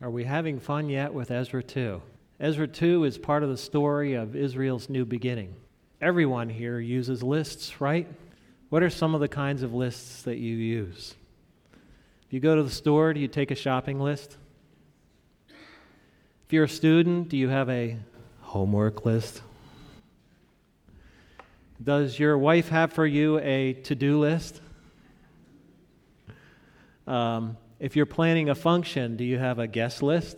Are we having fun yet with Ezra 2? Ezra 2 is part of the story of Israel's new beginning. Everyone here uses lists, right? What are some of the kinds of lists that you use? If you go to the store, do you take a shopping list? If you're a student, do you have a homework list? Does your wife have for you a to-do list? If you're planning a function, do you have a guest list?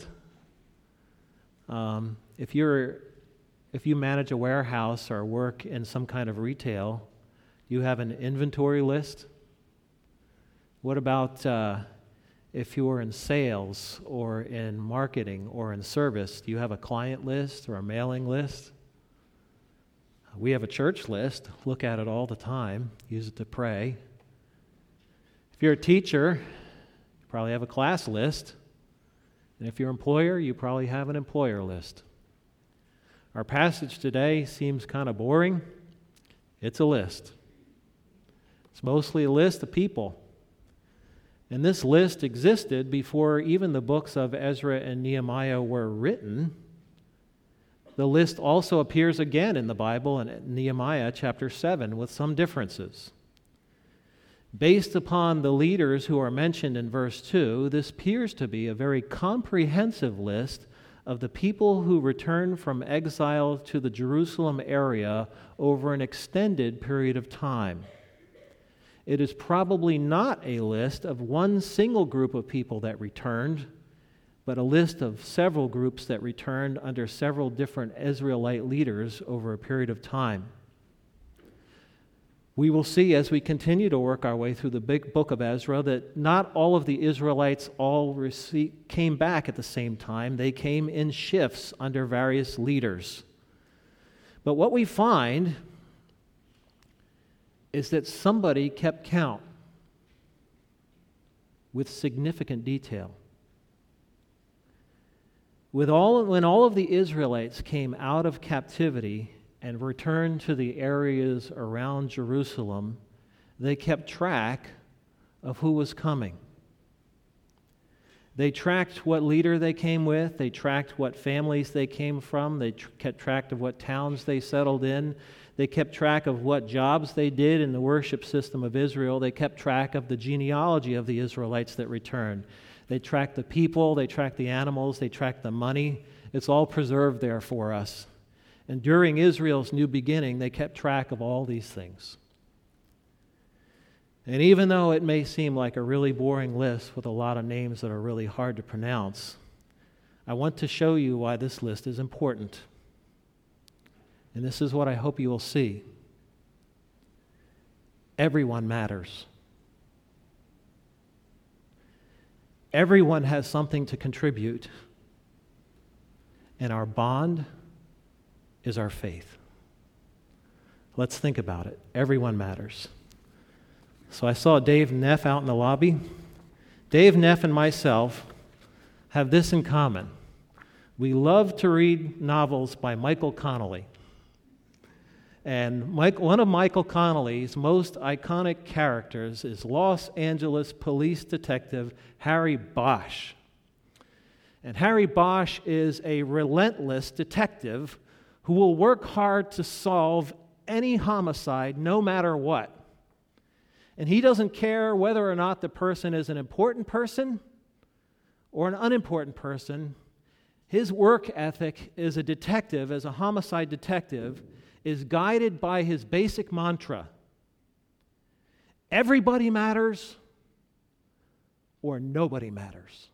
If you manage a warehouse or work in some kind of retail, you have an inventory list? What about if you're in sales or in marketing or in service? Do you have a client list or a mailing list? We have a church list. Look at it all the time. Use it to pray. If you're a teacher, you probably have a class list. And if you're an employer, you probably have an employer list. Our passage today seems kind of boring. It's a list. It's mostly a list of people. And this list existed before even the books of Ezra and Nehemiah were written. The list also appears again in the Bible in Nehemiah chapter 7 with some differences. Based upon the leaders who are mentioned in verse 2, this appears to be a very comprehensive list of the people who returned from exile to the Jerusalem area over an extended period of time. It is probably not a list of one single group of people that returned, but a list of several groups that returned under several different Israelite leaders over a period of time. We will see as we continue to work our way through the big book of Ezra that not all of the Israelites came back at the same time. They came in shifts under various leaders. But what we find is that somebody kept count with significant detail. When all of the Israelites came out of captivity and returned to the areas around Jerusalem, they kept track of who was coming. They tracked what leader they came with. They tracked what families they came from. They kept track of what towns they settled in. They kept track of what jobs they did in the worship system of Israel. They kept track of the genealogy of the Israelites that returned. They tracked the people. They tracked the animals. They tracked the money. It's all preserved there for us. And during Israel's new beginning, they kept track of all these things. And even though it may seem like a really boring list with a lot of names that are really hard to pronounce, I want to show you why this list is important. And this is what I hope you will see. Everyone matters. Everyone has something to contribute. And our bond is our faith. Let's think about it. Everyone matters. So I saw Dave Neff out in the lobby. Dave Neff and myself have this in common. We love to read novels by Michael Connelly. And one of Michael Connelly's most iconic characters is Los Angeles police detective Harry Bosch. And Harry Bosch is a relentless detective who will work hard to solve any homicide, no matter what. And he doesn't care whether or not the person is an important person or an unimportant person. His work ethic as a detective, as a homicide detective, is guided by his basic mantra: everybody matters or nobody matters.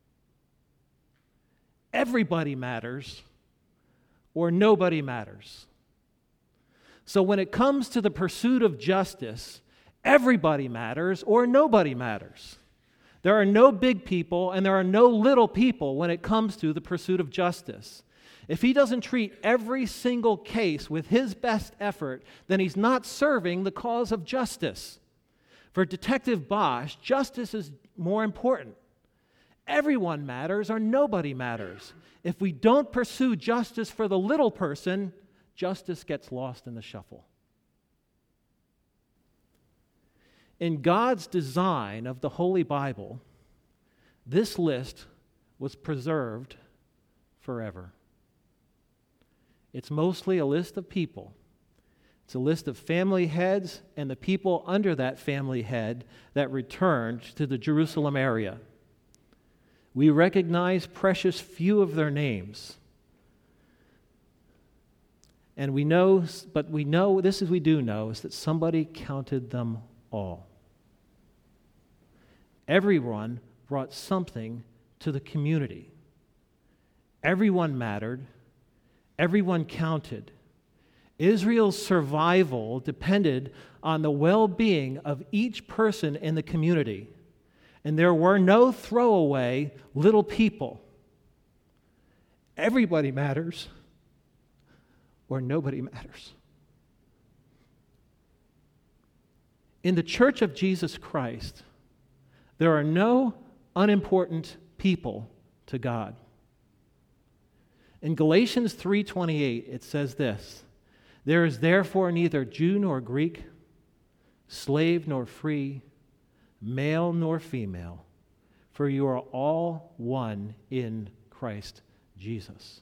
Everybody matters or nobody matters. So when it comes to the pursuit of justice, everybody matters or nobody matters. There are no big people and there are no little people when it comes to the pursuit of justice. If he doesn't treat every single case with his best effort, then he's not serving the cause of justice. For Detective Bosch, justice is more important. Everyone matters or nobody matters. If we don't pursue justice for the little person, justice gets lost in the shuffle. In God's design of the Holy Bible, this list was preserved forever. It's mostly a list of people. It's a list of family heads and the people under that family head that returned to the Jerusalem area. We recognize precious few of their names. And we know is that somebody counted them all. Everyone brought something to the community. Everyone mattered. Everyone counted. Israel's survival depended on the well-being of each person in the community. And there were no throwaway little people. Everybody matters, or nobody matters. In the Church of Jesus Christ, there are no unimportant people to God. In Galatians 3:28, it says this: "There is therefore neither Jew nor Greek, slave nor free, male nor female, for you are all one in Christ Jesus."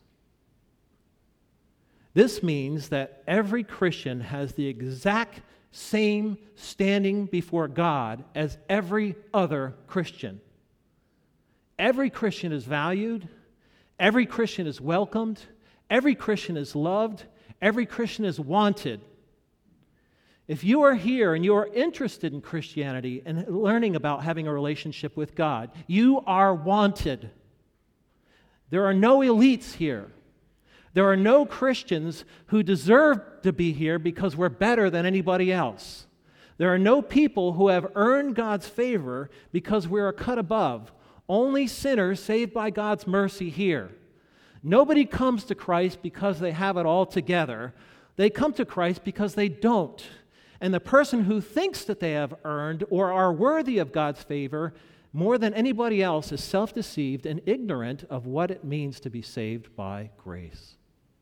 This means that every Christian has the exact same standing before God as every other Christian. Every Christian is valued. Every Christian is welcomed. Every Christian is loved. Every Christian is wanted. If you are here and you are interested in Christianity and learning about having a relationship with God, you are wanted. There are no elites here. There are no Christians who deserve to be here because we're better than anybody else. There are no people who have earned God's favor because we're a cut above. Only sinners saved by God's mercy here. Nobody comes to Christ because they have it all together. They come to Christ because they don't. And the person who thinks that they have earned or are worthy of God's favor more than anybody else is self-deceived and ignorant of what it means to be saved by grace.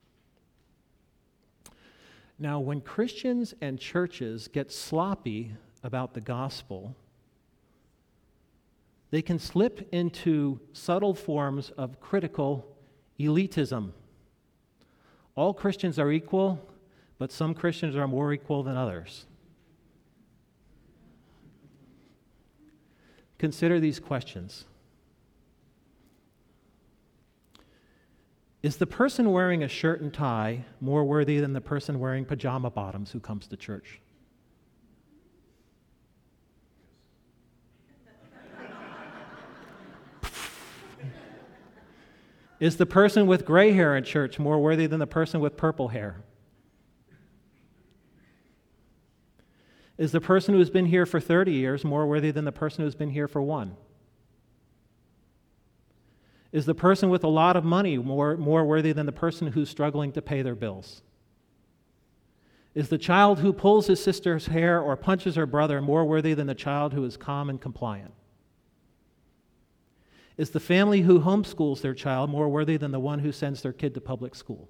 Now, when Christians and churches get sloppy about the gospel, they can slip into subtle forms of critical elitism. All Christians are equal, but some Christians are more equal than others. Consider these questions. Is the person wearing a shirt and tie more worthy than the person wearing pajama bottoms who comes to church? Is the person with gray hair in church more worthy than the person with purple hair? Is the person who's been here for 30 years more worthy than the person who's been here for 1? Is the person with a lot of money more worthy than the person who's struggling to pay their bills? Is the child who pulls his sister's hair or punches her brother more worthy than the child who is calm and compliant? Is the family who homeschools their child more worthy than the one who sends their kid to public school?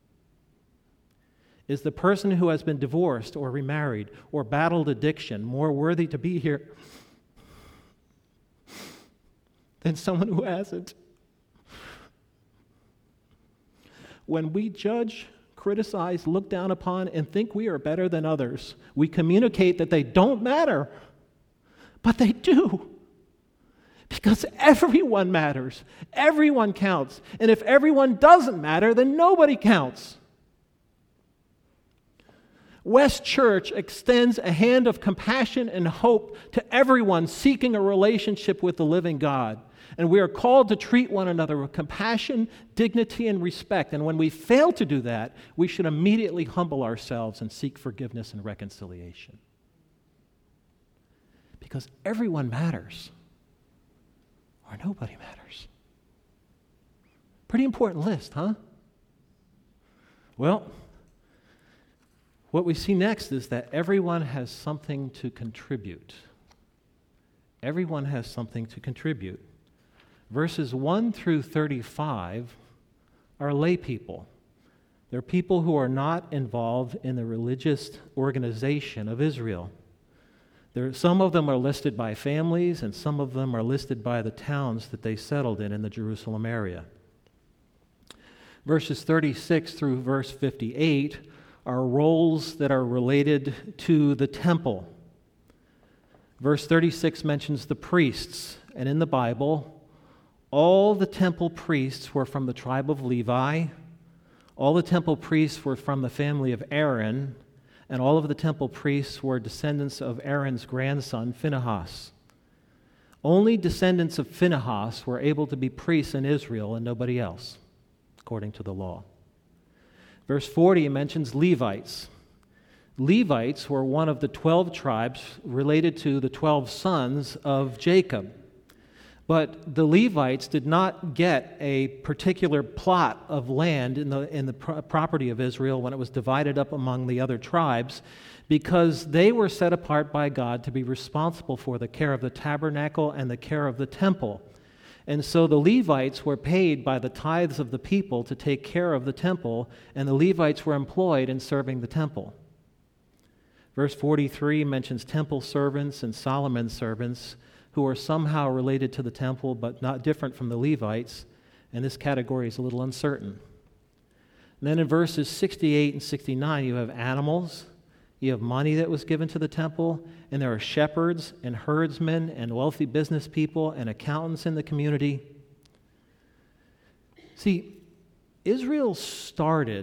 Is the person who has been divorced or remarried or battled addiction more worthy to be here than someone who hasn't? When we judge, criticize, look down upon, and think we are better than others, we communicate that they don't matter, but they do. Because everyone matters. Everyone counts. And if everyone doesn't matter, then nobody counts. West Church extends a hand of compassion and hope to everyone seeking a relationship with the living God. And we are called to treat one another with compassion, dignity, and respect. And when we fail to do that, we should immediately humble ourselves and seek forgiveness and reconciliation. Because everyone matters, or nobody matters. Pretty important list, huh? Well, what we see next is that everyone has something to contribute. Everyone has something to contribute. Verses 1 through 35 are lay people. They're people who are not involved in the religious organization of Israel. Some of them are listed by families, and some of them are listed by the towns that they settled in the Jerusalem area. Verses 36 through verse 58 are roles that are related to the temple. Verse 36 mentions the priests, and in the Bible, all the temple priests were from the tribe of Levi, all the temple priests were from the family of Aaron, and all of the temple priests were descendants of Aaron's grandson, Phinehas. Only descendants of Phinehas were able to be priests in Israel and nobody else, according to the law. Verse 40 mentions Levites. Levites were one of the 12 tribes related to the 12 sons of Jacob. But the Levites did not get a particular plot of land in the property of Israel when it was divided up among the other tribes, because they were set apart by God to be responsible for the care of the tabernacle and the care of the temple. And so the Levites were paid by the tithes of the people to take care of the temple, and the Levites were employed in serving the temple. Verse 43 mentions temple servants and Solomon's servants, who are somehow related to the temple but not different from the Levites, and this category is a little uncertain. And then in verses 68 and 69, you have animals, you have money that was given to the temple, and there are shepherds and herdsmen and wealthy business people and accountants in the community. See, Israel started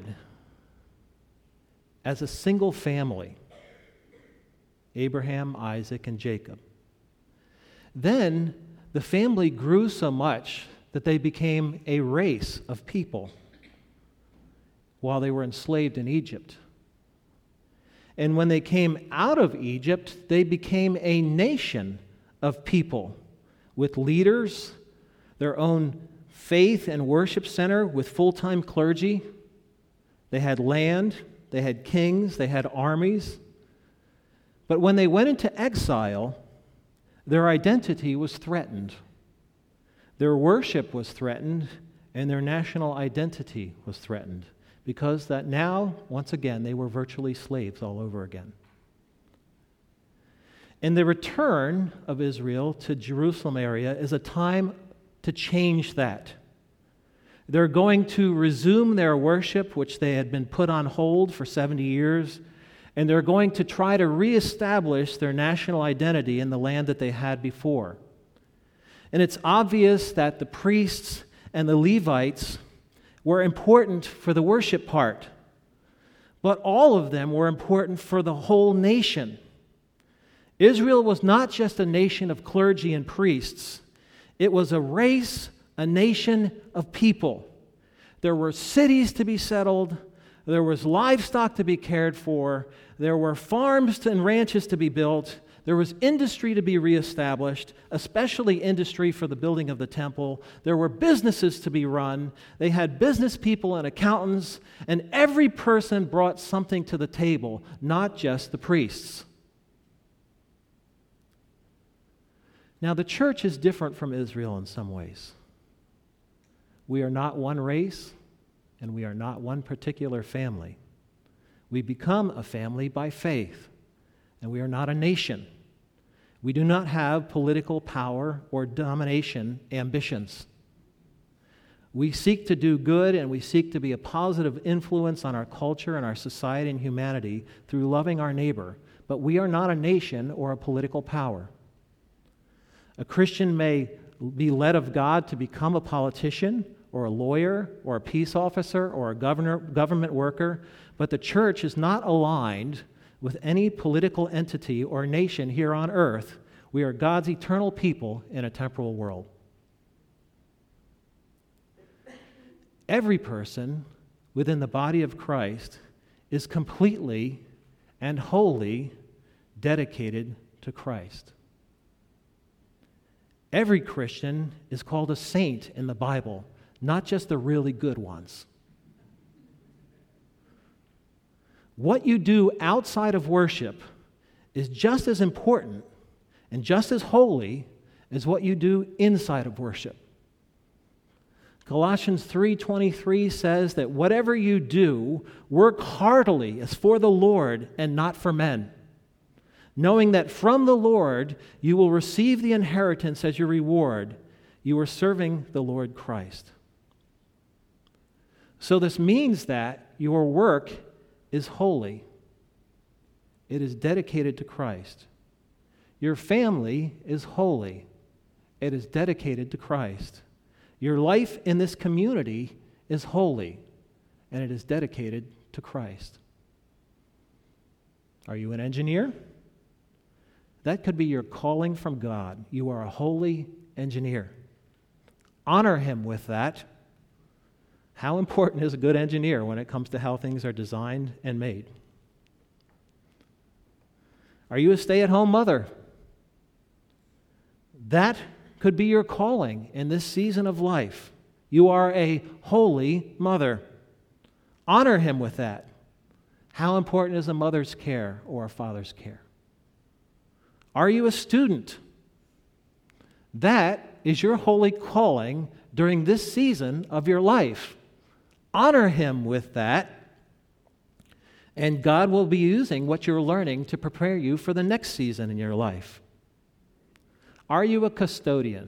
as a single family, Abraham, Isaac, and Jacob. Then the family grew so much that they became a race of people while they were enslaved in Egypt. And when they came out of Egypt, they became a nation of people with leaders, their own faith and worship center with full-time clergy. They had land, they had kings, they had armies. But when they went into exile, their identity was threatened. Their worship was threatened, and their national identity was threatened, because that now, once again, they were virtually slaves all over again. And the return of Israel to Jerusalem area is a time to change that. They're going to resume their worship, which they had been put on hold for 70 years, and they're going to try to reestablish their national identity in the land that they had before. And it's obvious that the priests and the Levites were important for the worship part, but all of them were important for the whole nation. Israel was not just a nation of clergy and priests. It was a race, a nation of people. There were cities to be settled. There was livestock to be cared for. There were farms and ranches to be built. There was industry to be reestablished, especially industry for the building of the temple. There were businesses to be run. They had business people and accountants, and every person brought something to the table, not just the priests. Now, the church is different from Israel in some ways. We are not one race, and we are not one particular family. We become a family by faith, and we are not a nation. We do not have political power or domination ambitions. We seek to do good, and we seek to be a positive influence on our culture and our society and humanity through loving our neighbor, but we are not a nation or a political power. A Christian may be led of God to become a politician or a lawyer or a peace officer or a government worker, but the church is not aligned with any political entity or nation here on earth. We are God's eternal people in a temporal world. Every person within the body of Christ is completely and wholly dedicated to Christ. Every Christian is called a saint in the Bible, not just the really good ones. What you do outside of worship is just as important and just as holy as what you do inside of worship. Colossians 3:23 says that whatever you do, work heartily as for the Lord and not for men. knowing that from the Lord you will receive the inheritance as your reward. You are serving the Lord Christ. So this means that your work is holy. It is dedicated to Christ. Your family is holy. It is dedicated to Christ. Your life in this community is holy, and it is dedicated to Christ. Are you an engineer? That could be your calling from God. You are a holy engineer. Honor him with that. How important is a good engineer when it comes to how things are designed and made? Are you a stay-at-home mother? That could be your calling in this season of life. You are a holy mother. Honor him with that. How important is a mother's care or a father's care? Are you a student? That is your holy calling during this season of your life. Honor him with that, and God will be using what you're learning to prepare you for the next season in your life. Are you a custodian?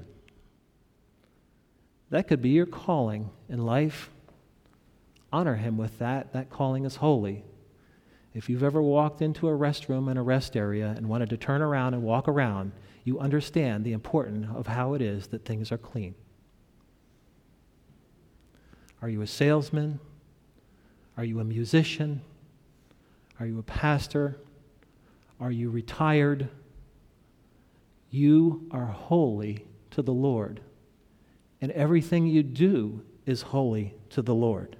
That could be your calling in life. Honor him with that. That calling is holy. If you've ever walked into a restroom in a rest area and wanted to turn around and walk around, you understand the importance of how it is that things are clean. Are you a salesman? Are you a musician? Are you a pastor? Are you retired? You are holy to the Lord, and everything you do is holy to the Lord.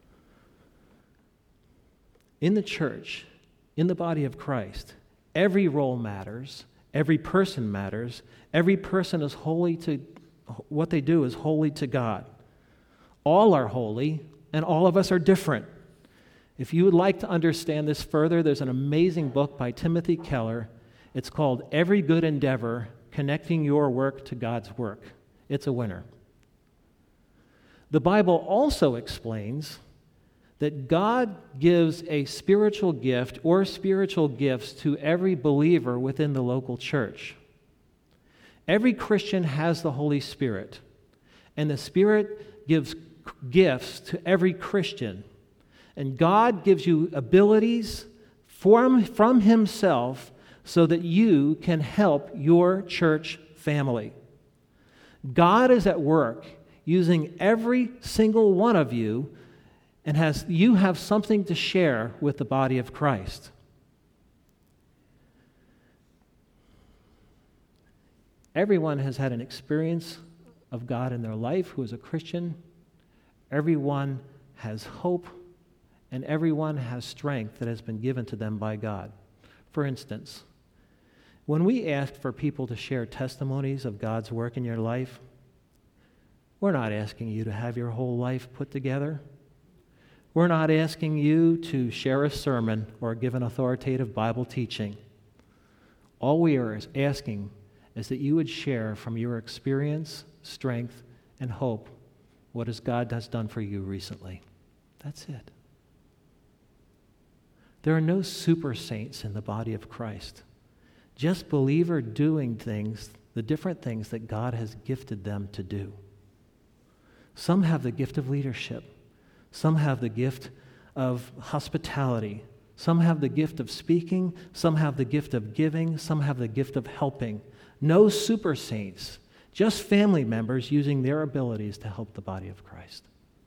In the church, in the body of Christ, every role matters, every person matters, every person is holy to, what they do is holy to God. All are holy, and all of us are different. If you would like to understand this further, there's an amazing book by Timothy Keller. It's called Every Good Endeavor, Connecting Your Work to God's Work. It's a winner. The Bible also explains that God gives a spiritual gift or spiritual gifts to every believer within the local church. Every Christian has the Holy Spirit, and the Spirit gives gifts to every Christian. And God gives you abilities from himself so that you can help your church family. God is at work using every single one of you, and you have something to share with the body of Christ. Everyone has had an experience of God in their life who is a Christian. Everyone has hope, and everyone has strength that has been given to them by God. For instance, when we ask for people to share testimonies of God's work in your life, we're not asking you to have your whole life put together. We're not asking you to share a sermon or give an authoritative Bible teaching. All we are asking is that you would share from your experience, strength, and hope what God has done for you recently. That's it. There are no super saints in the body of Christ. Just believer doing things, the different things that God has gifted them to do. Some have the gift of leadership. Some have the gift of hospitality. Some have the gift of speaking. Some have the gift of giving. Some have the gift of helping. No super saints, just family members using their abilities to help the body of Christ.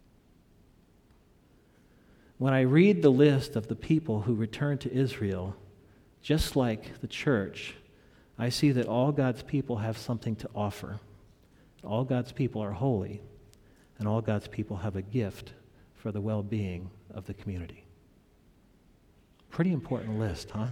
When I read the list of the people who returned to Israel, just like the church, I see that all God's people have something to offer. All God's people are holy, and all God's people have a gift for the well-being of the community. Pretty important list, huh?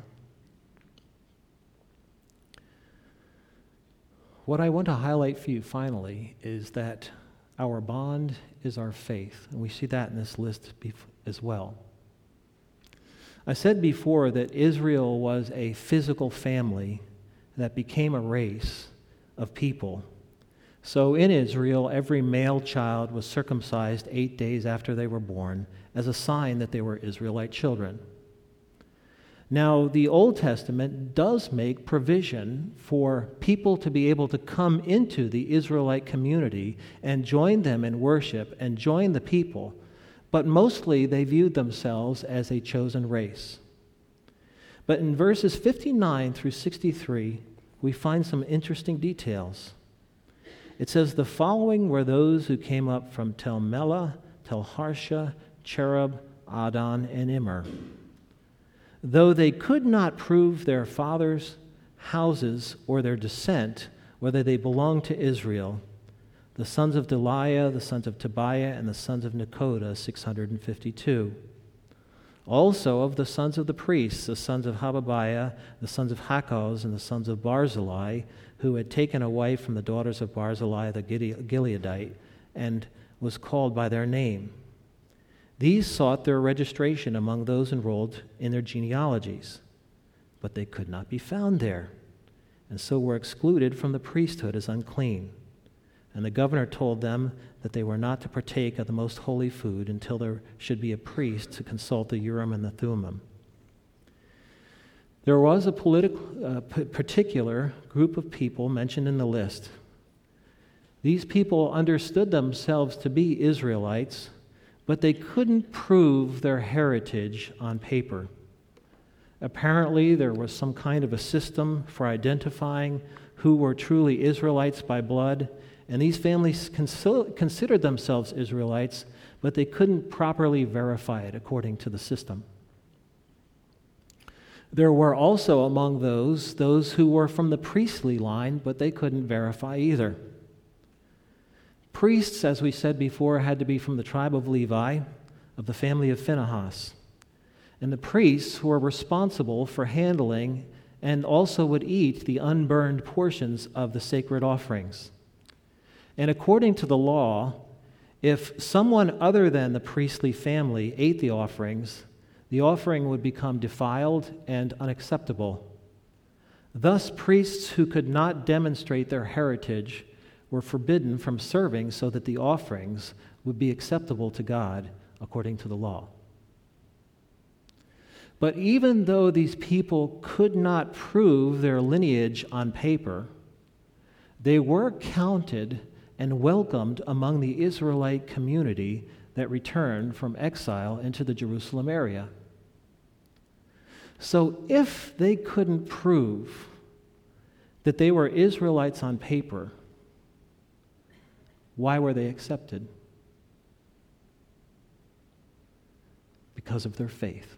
What I want to highlight for you finally is that our bond is our faith, and we see that in this list as well. I said before that Israel was a physical family that became a race of people. So in Israel, every male child was circumcised 8 days after they were born as a sign that they were Israelite children. Now, the Old Testament does make provision for people to be able to come into the Israelite community and join them in worship and join the people, but mostly they viewed themselves as a chosen race. But in verses 59 through 63, we find some interesting details. It says, "The following were those who came up from Tel Melah, Tel Harsha, Cherub, Adon, and Immer. Though they could not prove their fathers' houses or their descent, whether they belonged to Israel, the sons of Deliah, the sons of Tobiah, and the sons of Nekoda, 652. Also of the sons of the priests, the sons of Hababiah, the sons of Hakkoz, and the sons of Barzillai, who had taken a wife from the daughters of Barzillai the Gileadite, and was called by their name. These sought their registration among those enrolled in their genealogies, but they could not be found there, and so were excluded from the priesthood as unclean. And the governor told them that they were not to partake of the most holy food until there should be a priest to consult the Urim and the Thummim. There was a particular group of people mentioned in the list. These people understood themselves to be Israelites, but they couldn't prove their heritage on paper. Apparently, there was some kind of a system for identifying who were truly Israelites by blood, and these families considered themselves Israelites, but they couldn't properly verify it according to the system. There were also among those who were from the priestly line, but they couldn't verify either. Priests, as we said before, had to be from the tribe of Levi, of the family of Phinehas. And the priests were responsible for handling and also would eat the unburned portions of the sacred offerings. And according to the law, if someone other than the priestly family ate the offering would become defiled and unacceptable. Thus, priests who could not demonstrate their heritage were forbidden from serving so that the offerings would be acceptable to God according to the law. But even though these people could not prove their lineage on paper, they were counted and welcomed among the Israelite community that returned from exile into the Jerusalem area. So if they couldn't prove that they were Israelites on paper, why were they accepted? Because of their faith.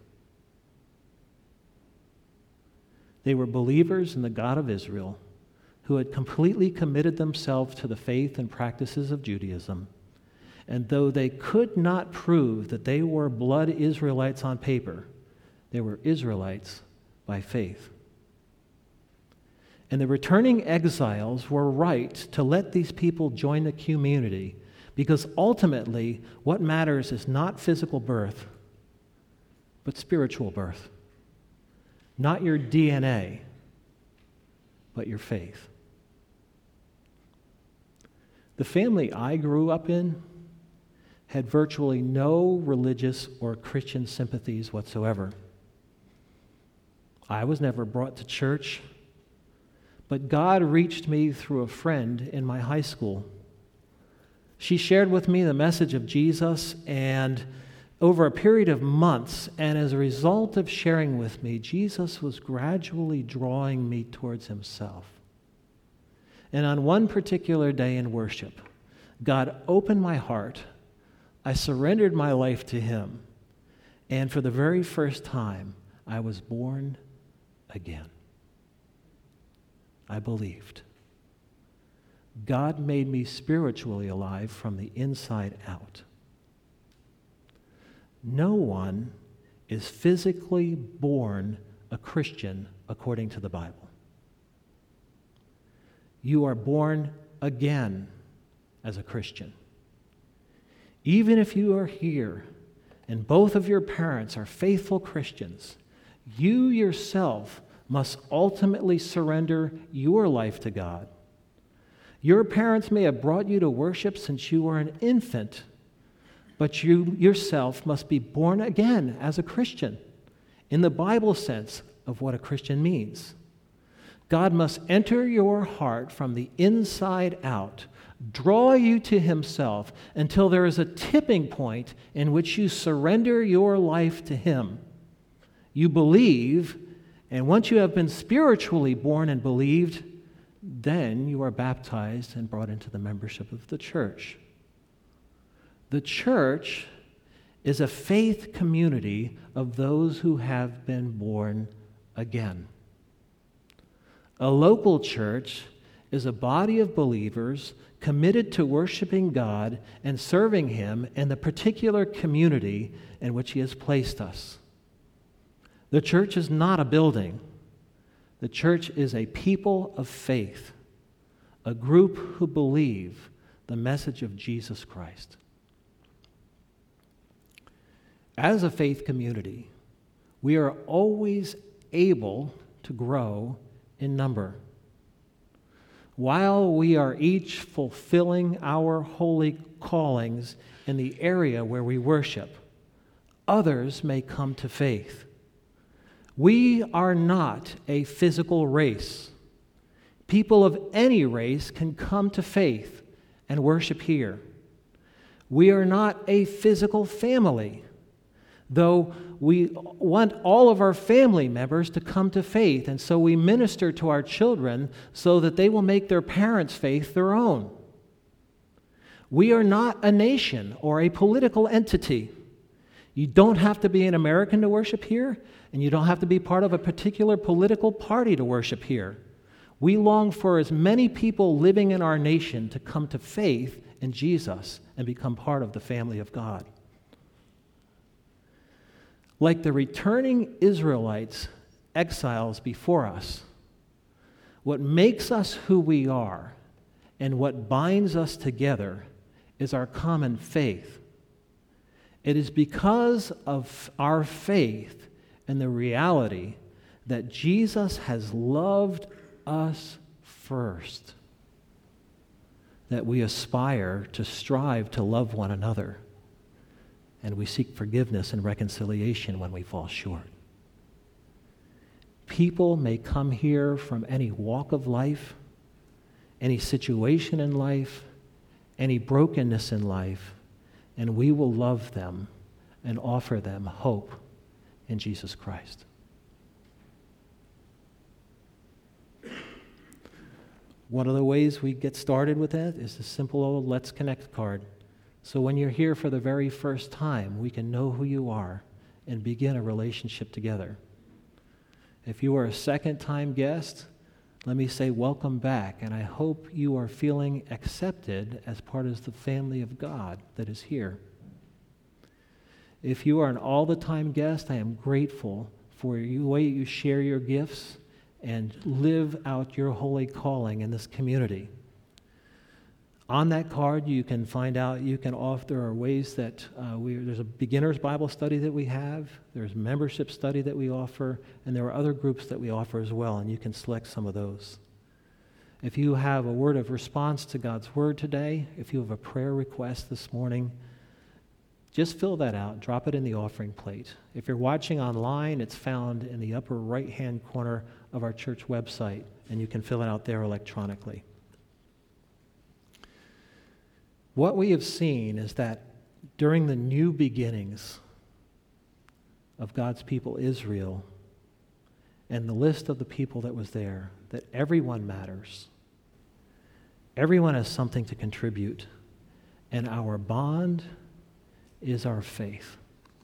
They were believers in the God of Israel who had completely committed themselves to the faith and practices of Judaism. And though they could not prove that they were blood Israelites on paper, they were Israelites by faith. And the returning exiles were right to let these people join the community, because ultimately what matters is not physical birth, but spiritual birth. Not your DNA, but your faith. The family I grew up in had virtually no religious or Christian sympathies whatsoever. I was never brought to church, but God reached me through a friend in my high school. She shared with me the message of Jesus, and over a period of months, and as a result of sharing with me, Jesus was gradually drawing me towards himself. And on one particular day in worship, God opened my heart. I surrendered my life to him. And for the very first time, I was born again. I believed. God made me spiritually alive from the inside out. No one is physically born a Christian according to the Bible. You are born again as a Christian. Even if you are here and both of your parents are faithful Christians, you yourself must ultimately surrender your life to God. Your parents may have brought you to worship since you were an infant, but you yourself must be born again as a Christian in the Bible sense of what a Christian means. God must enter your heart from the inside out, draw you to himself until there is a tipping point in which you surrender your life to him. You believe, and once you have been spiritually born and believed, then you are baptized and brought into the membership of the church. The church is a faith community of those who have been born again. A local church is a body of believers committed to worshiping God and serving him in the particular community in which he has placed us. The church is not a building. The church is a people of faith, a group who believe the message of Jesus Christ. As a faith community, we are always able to grow in number. While we are each fulfilling our holy callings in the area where we worship, others may come to faith. We are not a physical race. People of any race can come to faith and worship here. We are not a physical family, though we want all of our family members to come to faith, and so we minister to our children so that they will make their parents' faith their own. We are not a nation or a political entity. You don't have to be an American to worship here, and you don't have to be part of a particular political party to worship here. We long for as many people living in our nation to come to faith in Jesus and become part of the family of God. Like the returning Israelites, exiles before us, what makes us who we are and what binds us together is our common faith. It is because of our faith and the reality that Jesus has loved us first that we aspire to strive to love one another, and we seek forgiveness and reconciliation when we fall short. People may come here from any walk of life, any situation in life, any brokenness in life, and we will love them and offer them hope in Jesus Christ. One of the ways we get started with that is the simple old Let's Connect card. So when you're here for the very first time, we can know who you are and begin a relationship together. If you are a second-time guest, let me say welcome back, and I hope you are feeling accepted as part of the family of God that is here. If you are an all-the-time guest, I am grateful for the way you share your gifts and live out your holy calling in this community. On that card, you can find out, there are ways that there's a beginner's Bible study that we have, there's membership study that we offer, and there are other groups that we offer as well, and you can select some of those. If you have a word of response to God's word today, if you have a prayer request this morning, just fill that out, drop it in the offering plate. If you're watching online, it's found in the upper right-hand corner of our church website, and you can fill it out there electronically. What we have seen is that during the new beginnings of God's people, Israel, and the list of the people that was there, that everyone matters. Everyone has something to contribute, and our bond is our faith.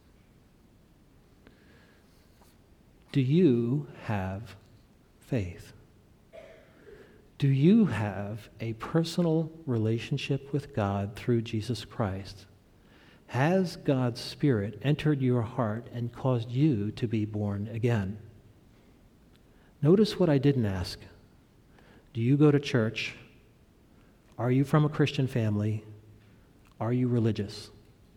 Do you have faith? Do you have a personal relationship with God through Jesus Christ? Has God's Spirit entered your heart and caused you to be born again? Notice what I didn't ask. Do you go to church? Are you from a Christian family? Are you religious?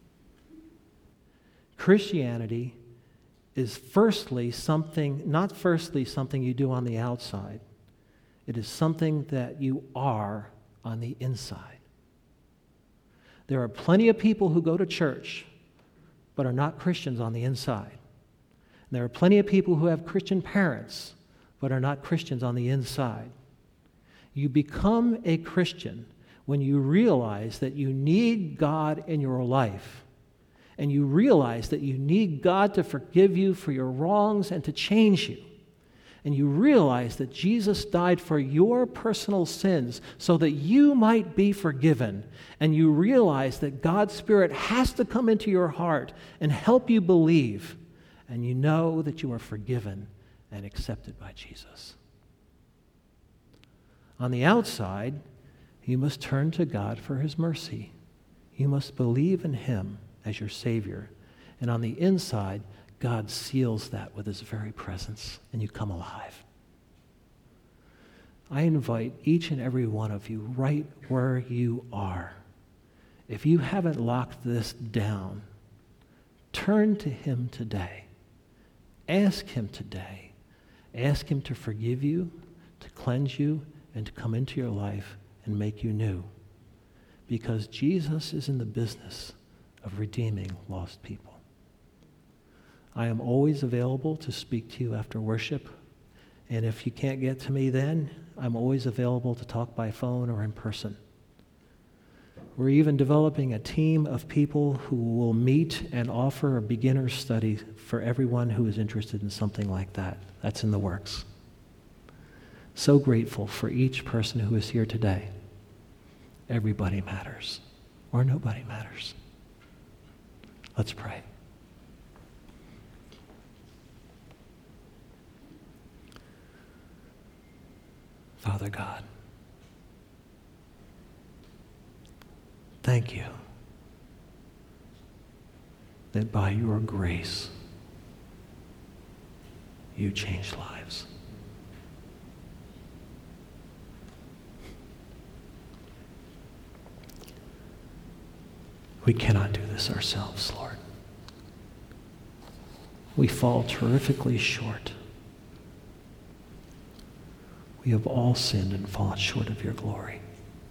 Christianity is not firstly something you do on the outside. It is something that you are on the inside. There are plenty of people who go to church but are not Christians on the inside. There are plenty of people who have Christian parents but are not Christians on the inside. You become a Christian when you realize that you need God in your life, and you realize that you need God to forgive you for your wrongs and to change you. And you realize that Jesus died for your personal sins so that you might be forgiven. And you realize that God's Spirit has to come into your heart and help you believe. And you know that you are forgiven and accepted by Jesus. On the outside, you must turn to God for his mercy. You must believe in him as your Savior. And on the inside, God seals that with his very presence, and you come alive. I invite each and every one of you right where you are. If you haven't locked this down, turn to him today. Ask him today. Ask him to forgive you, to cleanse you, and to come into your life and make you new. Because Jesus is in the business of redeeming lost people. I am always available to speak to you after worship. And if you can't get to me then, I'm always available to talk by phone or in person. We're even developing a team of people who will meet and offer a beginner study for everyone who is interested in something like that. That's in the works. So grateful for each person who is here today. Everybody matters, or nobody matters. Let's pray. Father God, thank you that by your grace you changed lives. We cannot do this ourselves, Lord. We fall terrifically short. We have all sinned and fallen short of your glory.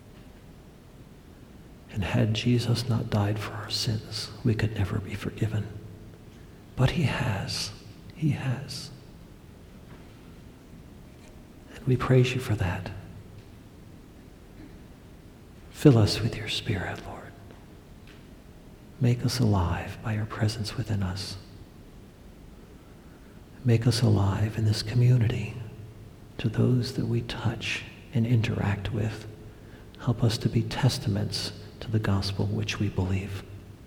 And had Jesus not died for our sins, we could never be forgiven. But he has. He has. And we praise you for that. Fill us with your Spirit, Lord. Make us alive by your presence within us. Make us alive in this community to those that we touch and interact with. Help us to be testaments to the gospel which we believe.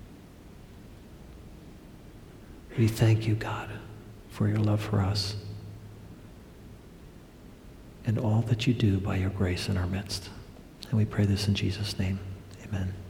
We thank you, God, for your love for us and all that you do by your grace in our midst. And we pray this in Jesus' name. Amen.